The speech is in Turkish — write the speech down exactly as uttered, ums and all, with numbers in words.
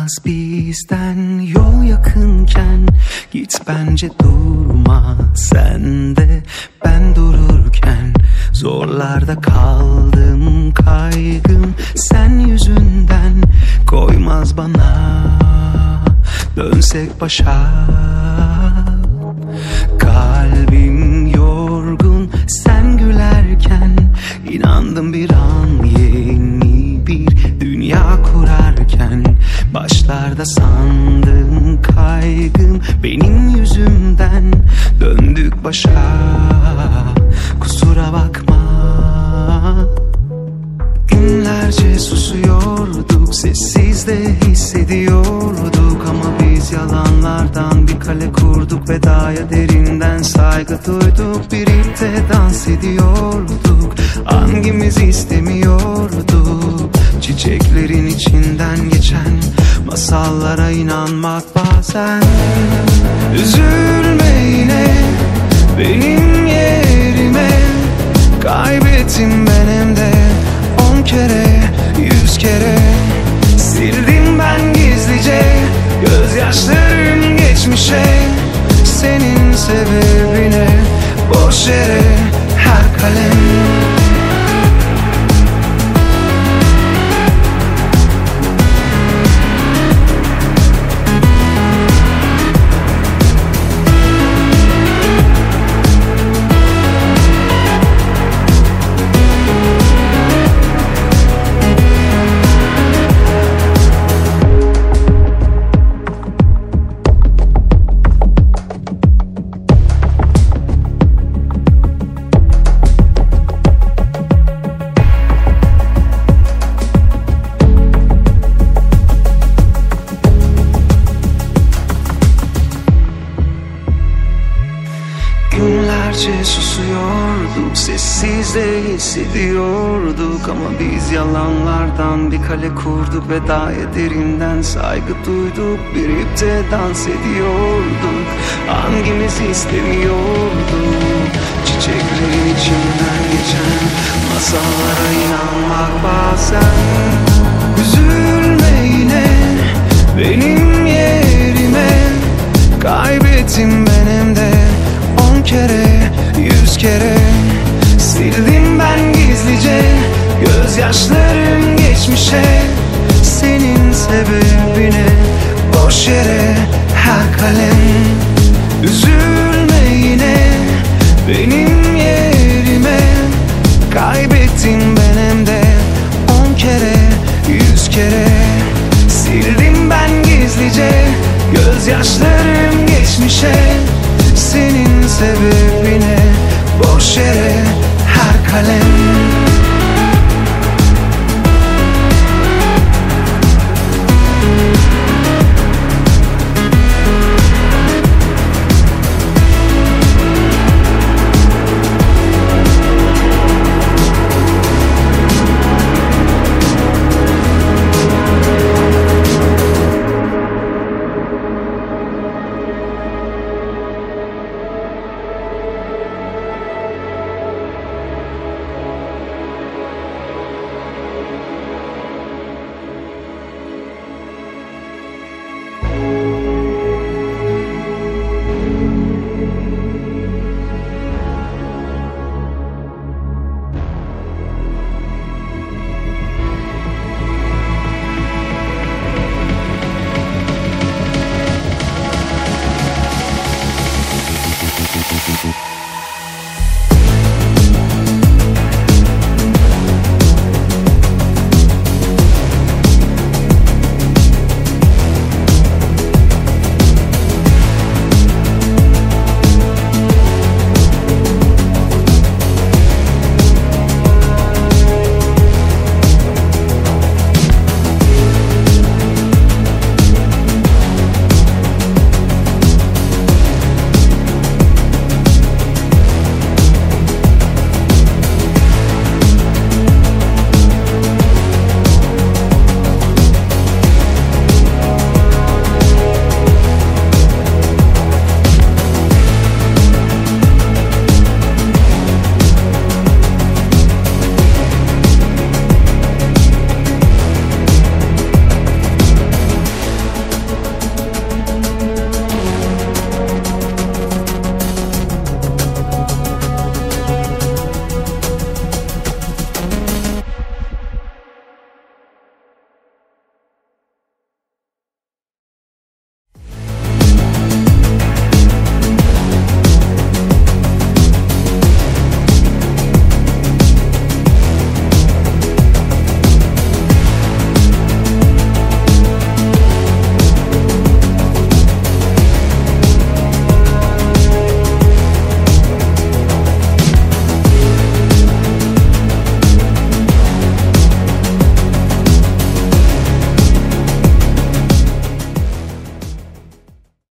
Olmaz bizden yol yakınken, git bence durma sen de ben dururken. Zorlarda kaldım kaygım sen yüzünden, koymaz bana dönsek başa. Kalbim yorgun sen gülerken, inandım bir an yeni bir dünya kurarken. Başlarda sandım kaygım benim yüzümden, döndük başa, kusura bakma. Günlerce susuyorduk, sessiz de hissediyorduk, ama biz yalanlardan bir kale kurduk. Vedaya derinden saygı duyduk, birlikte dans ediyorduk, hangimiz istemiyorduk. Çiçeklerin içinden geçen masallara inanmak bazen. Üzülme yine benim yerime, kaybettim benim de on kere yüz kere. Sildim ben gizlice gözyaşlarım geçmişe, senin sebebine boş yere her kalem. Günlerce susuyorduk, sessiz de hissediyorduk, ama biz yalanlardan bir kale kurduk. Vedaya derinden saygı duyduk, birlikte dans ediyorduk, hangimiz istemiyorduk. Çiçeklerin içinden geçen masallara inanmak bazen. Üzülme yine benim yerime, kaybettim benim de on kere yüz kere. Sildim ben gizlice gözyaşlarım geçmişe, senin sebebine boş yere her kalem. Üzülme yine benim yerime, kaybettim benim de on kere yüz kere. Sildim ben gizlice gözyaşlarım geçmişe, senin sebebine boş yere her kalem.